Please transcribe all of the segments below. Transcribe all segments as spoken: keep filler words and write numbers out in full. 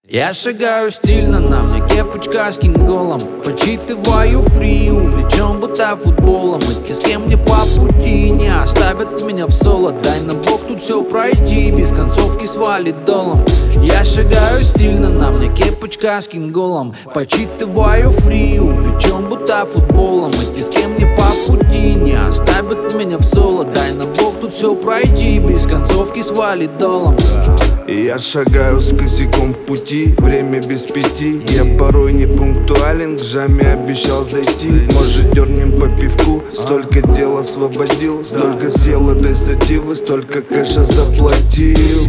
Я шагаю стильно, на мне кепочка с кинголом. Почитываю фри, увлечен будто футболом. И те, с кем мне по пути, не оставят меня в соло. Дай на бок тут все пройти, без концовки свалит долом. Я шагаю стильно, на мне кепочка с кинголом. Почитываю фри, увлечен будто футболом. И те, с кем мне по пути, не оставят меня в соло. Дай на бок тут все пройти, без концовки свалит долом. Я шагаю с косяком в пути, время без пяти. Я порой не пунктуален, к жаме обещал зайти. Может, дернем по пивку, столько дел освободил. Столько съел этой сативы, столько кэша заплатил.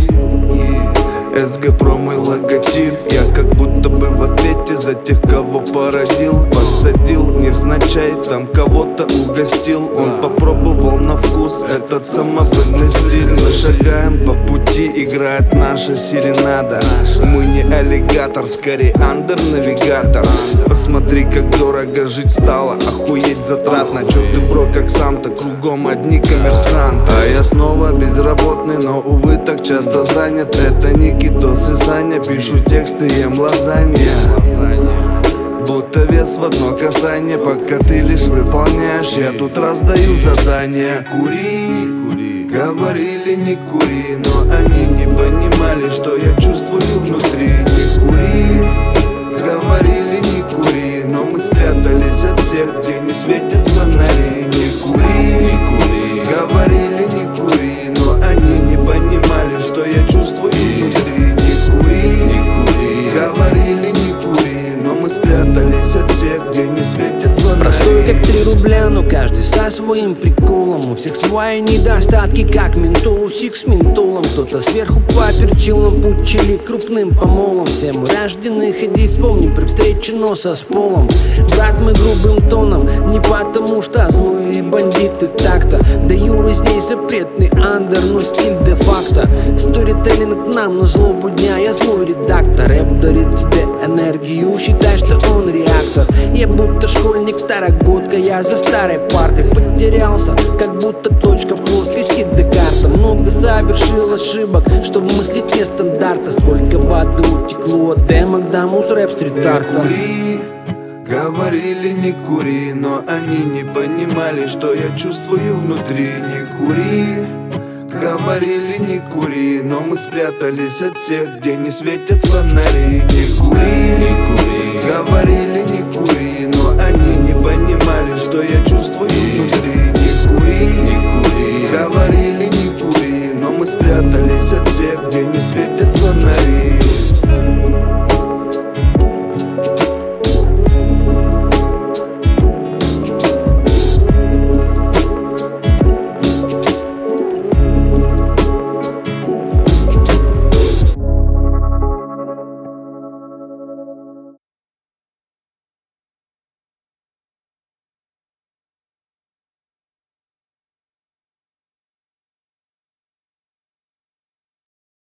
СГ про мой логотип. Я как будто бы в ответе за тех, кого породил. Подсадил невзначай, там кого-то угостил. Он попробовал на вкус этот самобытный стиль. Мы шагаем по пути, играет наша серенада. Мы не аллигатор, скорее андер-навигатор. Посмотри, как дорого жить стало, охуеть затратно. Чё ты, бро, как сам-то, кругом одни коммерсанты. А я снова безработный, но, увы, так часто занят. Это Никитос и Саня, пишу тексты, ем лазанья. Будто вес в одно касание, пока ты лишь выполняешь, я тут раздаю задания. Кури, кури, говорили не кури, но они не понимали, что я чувствую внутри. Не кури, говорили не кури, но мы спрятались от всех, где не светят фонари. Не кури, не кури, говорили не кури, но они не понимали, что я чувствую внутри. Не кури, не кури, говорили не кури, но мы спрятались от всех, где не светят фонари. Простой как три рубля, но каждый со своим приколом. У всех свои недостатки, как ментол, усик с ментолом. Кто-то сверху поперчил нам путь чили крупным помолом. Все мы рождены, ходи, вспомним при встрече носа с полом. Брат, мы грубым тоном, не потому что злые бандиты так-то. Да Юра здесь запретный андер, но стиль де-факто. Сторителлинг нам на злобу дня, я злой редактор. Рэп дарит тебе энергию, считай, что он реактор. Я будто школьник, второгодка, я за старой партой потерялся, как будто точка в плоскости Декарта. Много совершил ошибок, чтобы мыслить нестандарта. Сколько воды утекло от демок до муз рэп стрит-арта. Говорили не кури, но они не понимали, что я чувствую внутри. Не кури, говорили не кури, но мы спрятались от всех, где не светят фонари. Не кури, не кури, говорили не кури, но они не понимали, что я чувствую внутри. Не кури, не кури, говорили не кури, но мы спрятались от всех, где не светят фонари.